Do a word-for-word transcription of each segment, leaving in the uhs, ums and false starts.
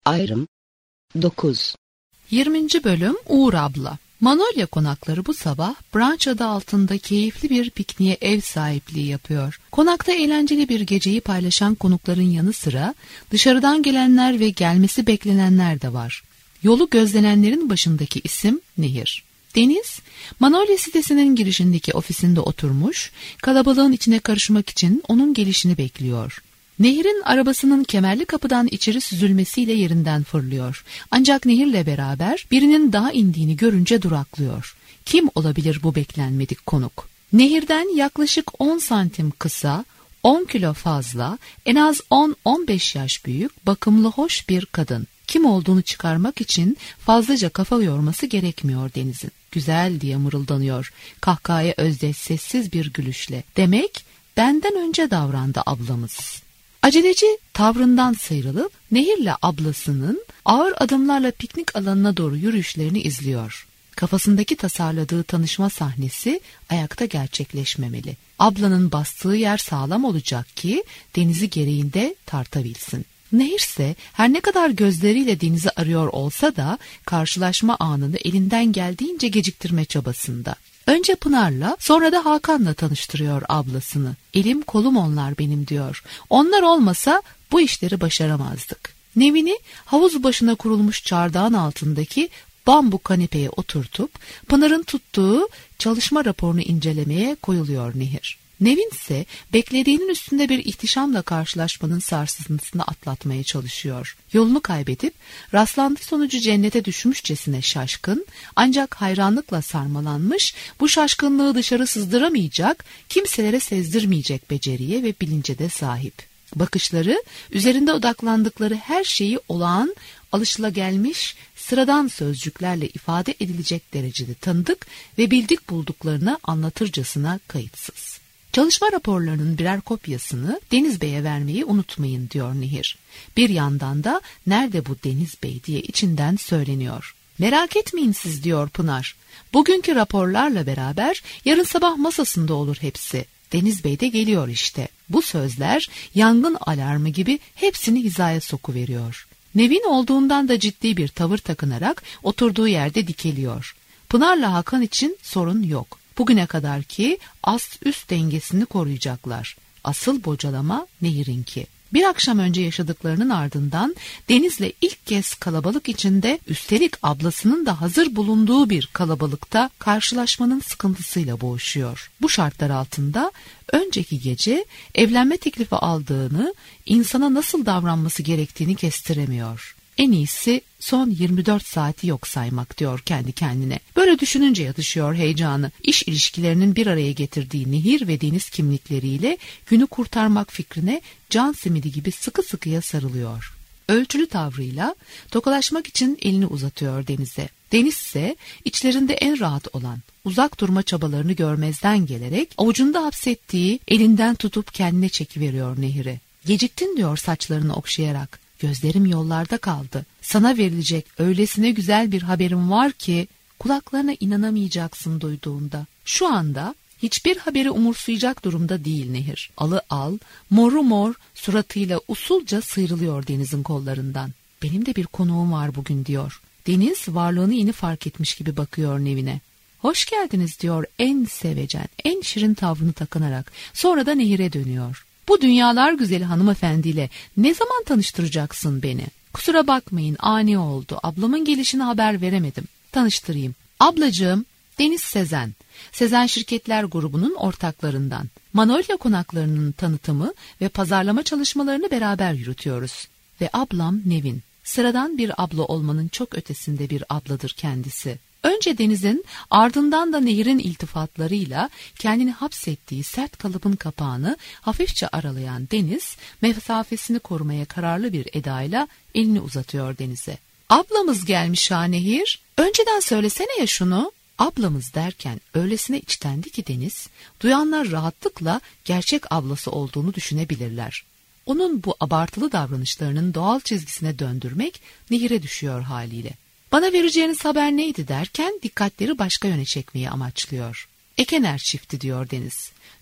Ayrım dokuz. yirminci bölüm Uğur Abla. Manolya konakları bu sabah Branch adı altında keyifli bir pikniğe ev sahipliği yapıyor. Konakta eğlenceli bir geceyi paylaşan konukların yanı sıra dışarıdan gelenler ve gelmesi beklenenler de var. Yolu gözlenenlerin başındaki isim Nehir. Deniz, Manolya sitesinin girişindeki ofisinde oturmuş, kalabalığın içine karışmak için onun gelişini bekliyor. Nehir'in arabasının kemerli kapıdan içeri süzülmesiyle yerinden fırlıyor. Ancak Nehir'le beraber birinin daha indiğini görünce duraklıyor. Kim olabilir bu beklenmedik konuk? Nehir'den yaklaşık on santim kısa, on kilo fazla, en az on on beş yaş büyük, bakımlı hoş bir kadın. Kim olduğunu çıkarmak için fazlaca kafa yorması gerekmiyor Deniz'in. Güzel diye mırıldanıyor, kahkahaya özdeş sessiz bir gülüşle. Demek benden önce davrandı ablamız. Aceleci tavrından sıyrılıp Nehir'le ablasının ağır adımlarla piknik alanına doğru yürüyüşlerini izliyor. Kafasındaki tasarladığı tanışma sahnesi ayakta gerçekleşmemeli. Ablanın bastığı yer sağlam olacak ki Deniz'i gereğinde tartabilsin. Nehir ise her ne kadar gözleriyle Deniz'i arıyor olsa da karşılaşma anını elinden geldiğince geciktirme çabasında. Önce Pınar'la, sonra da Hakan'la tanıştırıyor ablasını. Elim kolum onlar benim diyor. Onlar olmasa bu işleri başaramazdık. Nevin'i havuz başına kurulmuş çardağın altındaki bambu kanepeye oturtup Pınar'ın tuttuğu çalışma raporunu incelemeye koyuluyor Nehir. Nevin ise beklediğinin üstünde bir ihtişamla karşılaşmanın sarsıntısını atlatmaya çalışıyor. Yolunu kaybedip rastlantı sonucu cennete düşmüşçesine şaşkın, ancak hayranlıkla sarmalanmış, bu şaşkınlığı dışarı sızdıramayacak, kimselere sezdirmeyecek beceriye ve bilince de sahip. Bakışları üzerinde odaklandıkları her şeyi olağan, alışılagelmiş, sıradan sözcüklerle ifade edilecek derecede tanıdık ve bildik bulduklarını anlatırcasına kayıtsız. Çalışma raporlarının birer kopyasını Deniz Bey'e vermeyi unutmayın diyor Nehir. Bir yandan da nerede bu Deniz Bey diye içinden söyleniyor. Merak etmeyin siz diyor Pınar. Bugünkü raporlarla beraber yarın sabah masasında olur hepsi. Deniz Bey de geliyor işte. Bu sözler yangın alarmı gibi hepsini hizaya sokuveriyor. Nevin olduğundan da ciddi bir tavır takınarak oturduğu yerde dikeliyor. Pınar'la Hakan için sorun yok. Bugüne kadarki ast üst dengesini koruyacaklar. Asıl bocalama Nehir'inki. Bir akşam önce yaşadıklarının ardından Deniz'le ilk kez kalabalık içinde, üstelik ablasının da hazır bulunduğu bir kalabalıkta karşılaşmanın sıkıntısıyla boğuşuyor. Bu şartlar altında önceki gece evlenme teklifi aldığını, insana nasıl davranması gerektiğini kestiremiyor. En iyisi son yirmi dört saati yok saymak diyor kendi kendine. Böyle düşününce yatışıyor heyecanı. İş ilişkilerinin bir araya getirdiği Nehir ve Deniz kimlikleriyle günü kurtarmak fikrine can simidi gibi sıkı sıkıya sarılıyor. Ölçülü tavrıyla tokalaşmak için elini uzatıyor Deniz'e. Deniz ise içlerinde en rahat olan, uzak durma çabalarını görmezden gelerek avucunda hapsettiği elinden tutup kendine çekiveriyor Nehir'e. Geciktin diyor saçlarını okşayarak. Gözlerim yollarda kaldı. Sana verilecek öylesine güzel bir haberim var ki kulaklarına inanamayacaksın duyduğunda. Şu anda hiçbir haberi umursayacak durumda değil Nehir. Alı al, moru mor suratıyla usulca sıyrılıyor Deniz'in kollarından. Benim de bir konuğum var bugün diyor. Deniz varlığını yeni fark etmiş gibi bakıyor Nevin'e. Hoş geldiniz diyor en sevecen, en şirin tavrını takınarak. Sonra da Nehir'e dönüyor. Bu dünyalar güzeli hanımefendiyle ne zaman tanıştıracaksın beni? Kusura bakmayın, ani oldu. Ablamın gelişini haber veremedim. Tanıştırayım. Ablacığım, Deniz Sezen. Sezen Şirketler grubunun ortaklarından. Manolya konaklarının tanıtımı ve pazarlama çalışmalarını beraber yürütüyoruz. Ve ablam Nevin. Sıradan bir abla olmanın çok ötesinde bir abladır kendisi. Önce Deniz'in, ardından da Nehir'in iltifatlarıyla kendini hapsettiği sert kalıbın kapağını hafifçe aralayan Deniz, mesafesini korumaya kararlı bir edayla elini uzatıyor Deniz'e. Ablamız gelmiş ha Nehir. Önceden söylesene ya şunu. Ablamız derken öylesine içtendi ki Deniz, duyanlar rahatlıkla gerçek ablası olduğunu düşünebilirler. Onun bu abartılı davranışlarının doğal çizgisine döndürmek Nehir'e düşüyor haliyle. Bana vereceğiniz haber neydi derken dikkatleri başka yöne çekmeyi amaçlıyor. Ekener çifti diyor Deniz.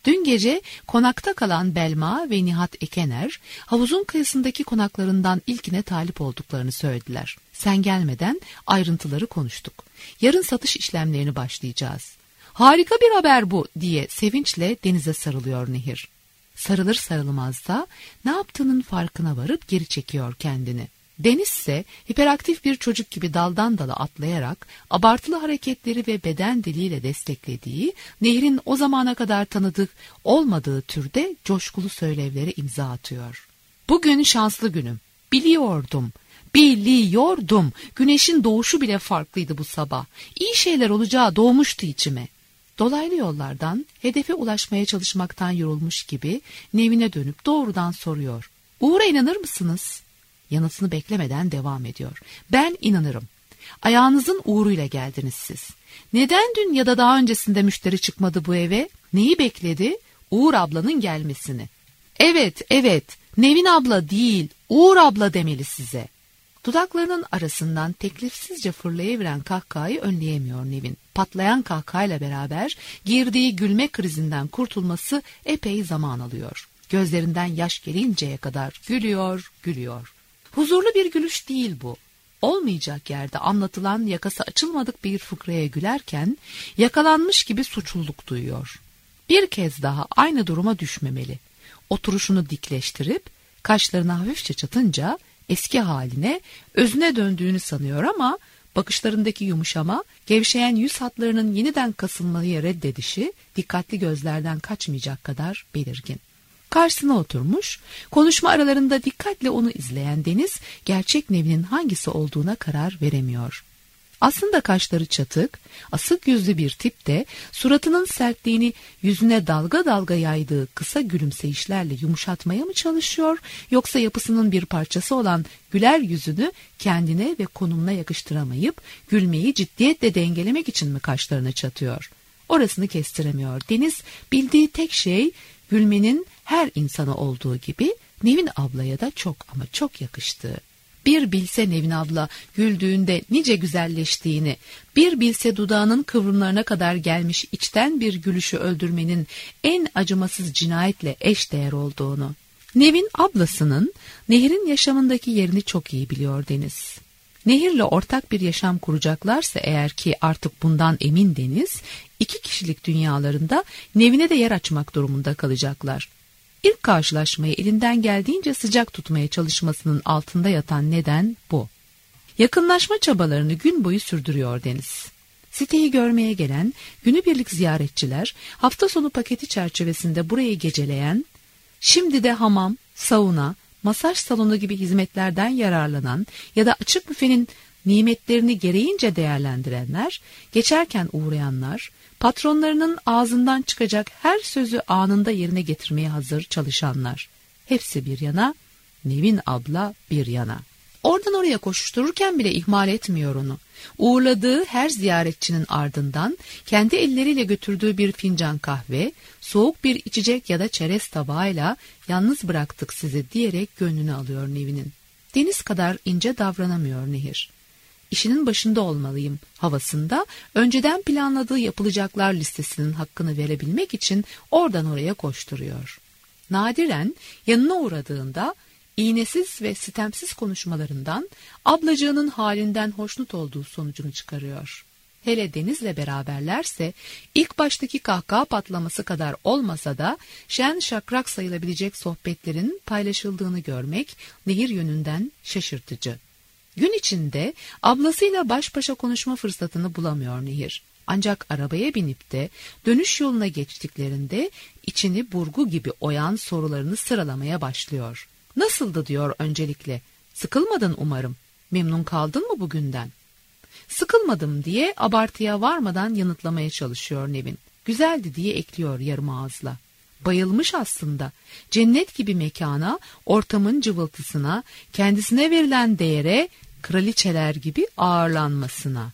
Dün gece konakta kalan Belma ve Nihat Ekener, havuzun kıyısındaki konaklarından ilkine talip olduklarını söylediler. Sen gelmeden ayrıntıları konuştuk. Yarın satış işlemlerini başlayacağız. Harika bir haber bu diye sevinçle Deniz'e sarılıyor Nehir. Sarılır sarılmaz da ne yaptığının farkına varıp geri çekiyor kendini. Deniz ise hiperaktif bir çocuk gibi daldan dala atlayarak abartılı hareketleri ve beden diliyle desteklediği, Nehir'in o zamana kadar tanıdık olmadığı türde coşkulu söylevlere imza atıyor. Bugün şanslı günüm. Biliyordum. Biliyordum. Güneşin doğuşu bile farklıydı bu sabah. İyi şeyler olacağı doğmuştu içime. Dolaylı yollardan hedefe ulaşmaya çalışmaktan yorulmuş gibi Nevin'e dönüp doğrudan soruyor. Uğur'a inanır mısınız? Yanıtını beklemeden devam ediyor. Ben inanırım. Ayağınızın uğruyla geldiniz siz. Neden dün ya da daha öncesinde müşteri çıkmadı bu eve? Neyi bekledi? Uğur ablanın gelmesini. Evet, evet. Nevin abla değil, Uğur abla demeli size. Dudaklarının arasından teklifsizce fırlayabilen kahkahayı önleyemiyor Nevin. Patlayan kahkahayla beraber girdiği gülme krizinden kurtulması epey zaman alıyor. Gözlerinden yaş gelinceye kadar gülüyor, gülüyor. Huzurlu bir gülüş değil bu. Olmayacak yerde anlatılan yakası açılmadık bir fıkraya gülerken yakalanmış gibi suçluluk duyuyor. Bir kez daha aynı duruma düşmemeli. Oturuşunu dikleştirip kaşlarını hafifçe çatınca eski haline, özüne döndüğünü sanıyor ama bakışlarındaki yumuşama, gevşeyen yüz hatlarının yeniden kasılmayı reddedişi dikkatli gözlerden kaçmayacak kadar belirgin. Karşısına oturmuş, konuşma aralarında dikkatle onu izleyen Deniz, gerçek Nevin'in hangisi olduğuna karar veremiyor. Aslında kaşları çatık, asık yüzlü bir tip de suratının sertliğini yüzüne dalga dalga yaydığı kısa gülümseyişlerle yumuşatmaya mı çalışıyor, yoksa yapısının bir parçası olan güler yüzünü kendine ve konumuna yakıştıramayıp gülmeyi ciddiyetle dengelemek için mi kaşlarını çatıyor? Orasını kestiremiyor. Deniz bildiği tek şey gülmenin her insana olduğu gibi Nevin ablaya da çok ama çok yakıştığı. Bir bilse Nevin abla güldüğünde nice güzelleştiğini, bir bilse dudağının kıvrımlarına kadar gelmiş içten bir gülüşü öldürmenin en acımasız cinayetle eşdeğer olduğunu. Nevin ablasının Nehir'in yaşamındaki yerini çok iyi biliyor Deniz. Nehir'le ortak bir yaşam kuracaklarsa eğer ki artık bundan emin Deniz, iki kişilik dünyalarında Nevin'e de yer açmak durumunda kalacaklar. İlk karşılaşmayı elinden geldiğince sıcak tutmaya çalışmasının altında yatan neden bu. Yakınlaşma çabalarını gün boyu sürdürüyor Deniz. Siteyi görmeye gelen günübirlik ziyaretçiler, hafta sonu paketi çerçevesinde burayı geceleyen, şimdi de hamam, sauna, masaj salonu gibi hizmetlerden yararlanan ya da açık büfenin nimetlerini gereğince değerlendirenler, geçerken uğrayanlar, patronlarının ağzından çıkacak her sözü anında yerine getirmeye hazır çalışanlar. Hepsi bir yana, Nevin abla bir yana. Oradan oraya koşuştururken bile ihmal etmiyor onu. Uğurladığı her ziyaretçinin ardından kendi elleriyle götürdüğü bir fincan kahve, soğuk bir içecek ya da çerez tabağıyla yalnız bıraktık sizi diyerek gönlünü alıyor Nevin'in. Deniz kadar ince davranamıyor Nehir. İşinin başında olmalıyım havasında önceden planladığı yapılacaklar listesinin hakkını verebilmek için oradan oraya koşturuyor. Nadiren yanına uğradığında iğnesiz ve sitemsiz konuşmalarından ablacığının halinden hoşnut olduğu sonucunu çıkarıyor. Hele Deniz'le beraberlerse ilk baştaki kahkaha patlaması kadar olmasa da şen şakrak sayılabilecek sohbetlerin paylaşıldığını görmek Nehir yönünden şaşırtıcı. Gün içinde ablasıyla baş başa konuşma fırsatını bulamıyor Nehir. Ancak arabaya binip de dönüş yoluna geçtiklerinde içini burgu gibi oyan sorularını sıralamaya başlıyor. Nasıldı diyor öncelikle. Sıkılmadın umarım. Memnun kaldın mı bugünden? Sıkılmadım diye abartıya varmadan yanıtlamaya çalışıyor Nevin. Güzeldi diye ekliyor yarım ağızla. Bayılmış aslında. Cennet gibi mekana, ortamın cıvıltısına, kendisine verilen değere, kraliçeler gibi ağırlanmasına.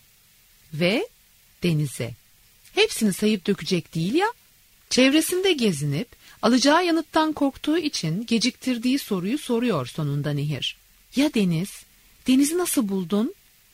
Ve Deniz'e. Hepsini sayıp dökecek değil ya. Çevresinde gezinip alacağı yanıttan korktuğu için geciktirdiği soruyu soruyor sonunda Nehir. Ya Deniz? Deniz'i nasıl buldun?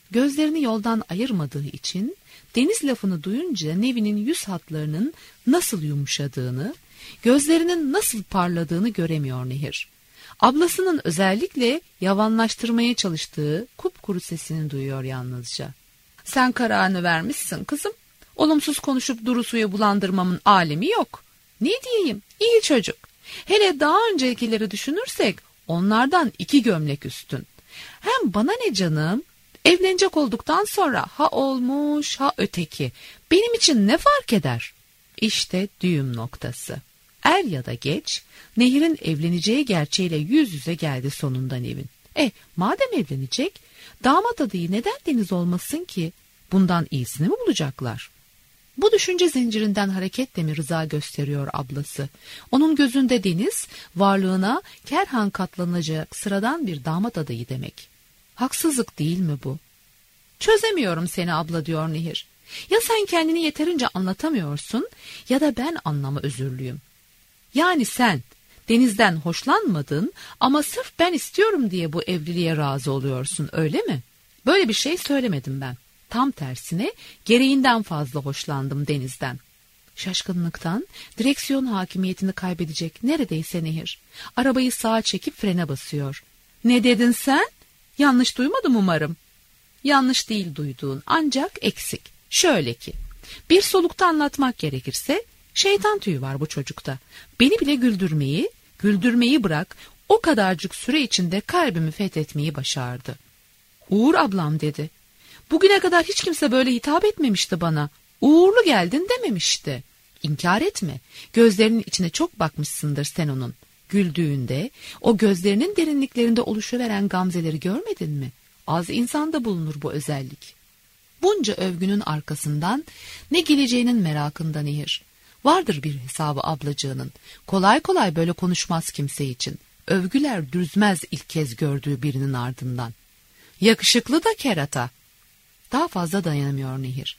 Gözlerini yoldan ayırmadığı için Deniz lafını duyunca Nevin'in yüz hatlarının nasıl yumuşadığını, gözlerinin nasıl parladığını göremiyor Nehir. Ablasının özellikle yavanlaştırmaya çalıştığı kupkuru sesini duyuyor yalnızca. Sen kararını vermişsin kızım. Olumsuz konuşup duru suya bulandırmamın alemi yok. Ne diyeyim? İyi çocuk. Hele daha öncekileri düşünürsek onlardan iki gömlek üstün. Hem bana ne canım? Evlenecek olduktan sonra ha olmuş ha öteki. Benim için ne fark eder? İşte düğüm noktası. Er ya da geç Nehir'in evleneceği gerçeğiyle yüz yüze geldi sonunda Nevin. E madem evlenecek damat adayı neden Deniz olmasın ki? Bundan iyisini mi bulacaklar? Bu düşünce zincirinden hareketle mi rıza gösteriyor ablası? Onun gözünde Deniz varlığına kerhan katlanacak sıradan bir damat adayı demek. Haksızlık değil mi bu? Çözemiyorum seni abla diyor Nehir. Ya sen kendini yeterince anlatamıyorsun ya da ben anlama özürlüyüm. Yani sen Deniz'den hoşlanmadın ama sırf ben istiyorum diye bu evliliğe razı oluyorsun öyle mi? Böyle bir şey söylemedim ben. Tam tersine gereğinden fazla hoşlandım Deniz'den. Şaşkınlıktan direksiyon hakimiyetini kaybedecek neredeyse Nehir. Arabayı sağa çekip frene basıyor. Ne dedin sen? Yanlış duymadım umarım. Yanlış değil duyduğun ancak eksik. Şöyle ki bir solukta anlatmak gerekirse şeytan tüyü var bu çocukta. Beni bile güldürmeyi, güldürmeyi bırak o kadarcık süre içinde kalbimi fethetmeyi başardı. Uğur ablam dedi. Bugüne kadar hiç kimse böyle hitap etmemişti bana. Uğurlu geldin dememişti. İnkar etme. Gözlerinin içine çok bakmışsındır sen onun. Güldüğünde o gözlerinin derinliklerinde oluşuveren gamzeleri görmedin mi? Az insanda bulunur bu özellik. Bunca övgünün arkasından ne geleceğinin merakında Nehir. Vardır bir hesabı ablacığının. Kolay kolay böyle konuşmaz kimse için. Övgüler düzmez ilk kez gördüğü birinin ardından. Yakışıklı da kerata. Daha fazla dayanamıyor Nehir.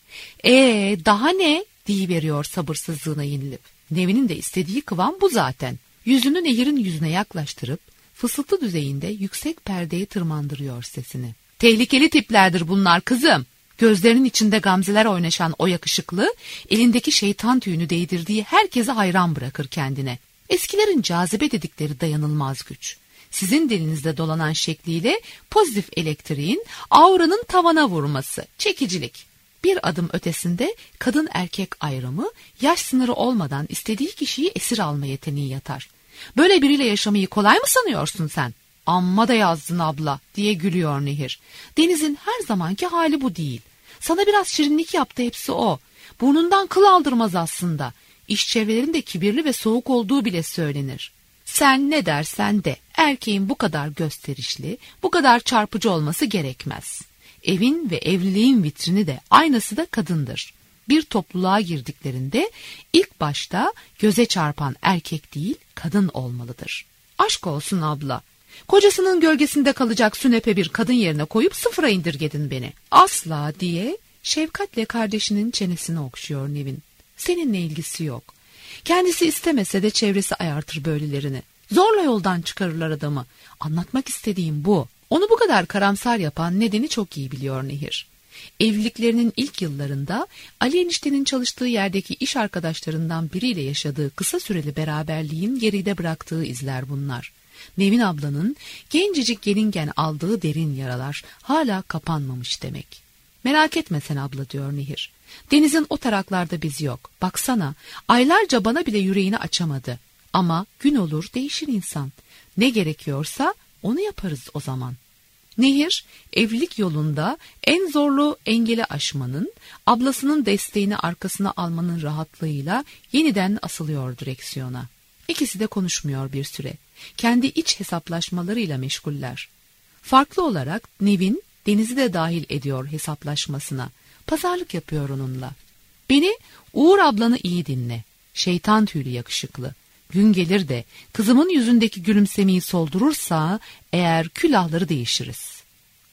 Ee daha ne? Deyiveriyor sabırsızlığına yenilip. Nevin'in de istediği kıvam bu zaten. Yüzünü Nehir'in yüzüne yaklaştırıp fısıltı düzeyinde yüksek perdeye tırmandırıyor sesini. Tehlikeli tiplerdir bunlar kızım. Gözlerinin içinde gamzeler oynaşan o yakışıklı, elindeki şeytan tüyünü değdirdiği herkese hayran bırakır kendine. Eskilerin cazibe dedikleri dayanılmaz güç. Sizin dilinizde dolanan şekliyle pozitif elektriğin auranın tavana vurması, çekicilik. Bir adım ötesinde kadın erkek ayrımı, yaş sınırı olmadan istediği kişiyi esir alma yeteneği yatar. Böyle biriyle yaşamayı kolay mı sanıyorsun sen? Amma da yazdın abla diye gülüyor Nehir. Deniz'in her zamanki hali bu değil. Sana biraz şirinlik yaptı hepsi o. Burnundan kıl aldırmaz aslında. İş çevrelerinde kibirli ve soğuk olduğu bile söylenir. Sen ne dersen de erkeğin bu kadar gösterişli, bu kadar çarpıcı olması gerekmez. Evin ve evliliğin vitrini de aynası da kadındır. Bir topluluğa girdiklerinde ilk başta göze çarpan erkek değil kadın olmalıdır. Aşk olsun abla. Kocasının gölgesinde kalacak sünepe bir kadın yerine koyup sıfıra indirgedin beni. Asla diye şefkatle kardeşinin çenesini okşuyor Nevin. Seninle ilgisi yok. Kendisi istemese de çevresi ayartır böylelerini. Zorla yoldan çıkarırlar adamı. Anlatmak istediğim bu. Onu bu kadar karamsar yapan nedeni çok iyi biliyor Nehir. Evliliklerinin ilk yıllarında Ali eniştenin çalıştığı yerdeki iş arkadaşlarından biriyle yaşadığı kısa süreli beraberliğin geride bıraktığı izler bunlar. Nevin ablanın gencecik gelingen aldığı derin yaralar hala kapanmamış demek. Merak etme sen abla diyor Nehir. Deniz'in o taraklarda bizi yok. Baksana aylarca bana bile yüreğini açamadı. Ama gün olur değişir insan. Ne gerekiyorsa onu yaparız o zaman. Nehir evlilik yolunda en zorlu engeli aşmanın, ablasının desteğini arkasına almanın rahatlığıyla yeniden asılıyor direksiyona. İkisi de konuşmuyor bir süre. Kendi iç hesaplaşmalarıyla meşguller. Farklı olarak Nevin Deniz'i de dahil ediyor hesaplaşmasına. Pazarlık yapıyor onunla. Beni Uğur ablanı iyi dinle. Şeytan tüylü yakışıklı. Gün gelir de kızımın yüzündeki gülümsemeyi soldurursa eğer külahları değişiriz.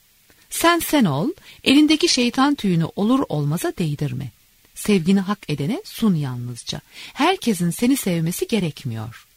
Sen sen ol, elindeki şeytan tüyünü olur olmaza değdirme. Sevgini hak edene sun yalnızca. Herkesin seni sevmesi gerekmiyor.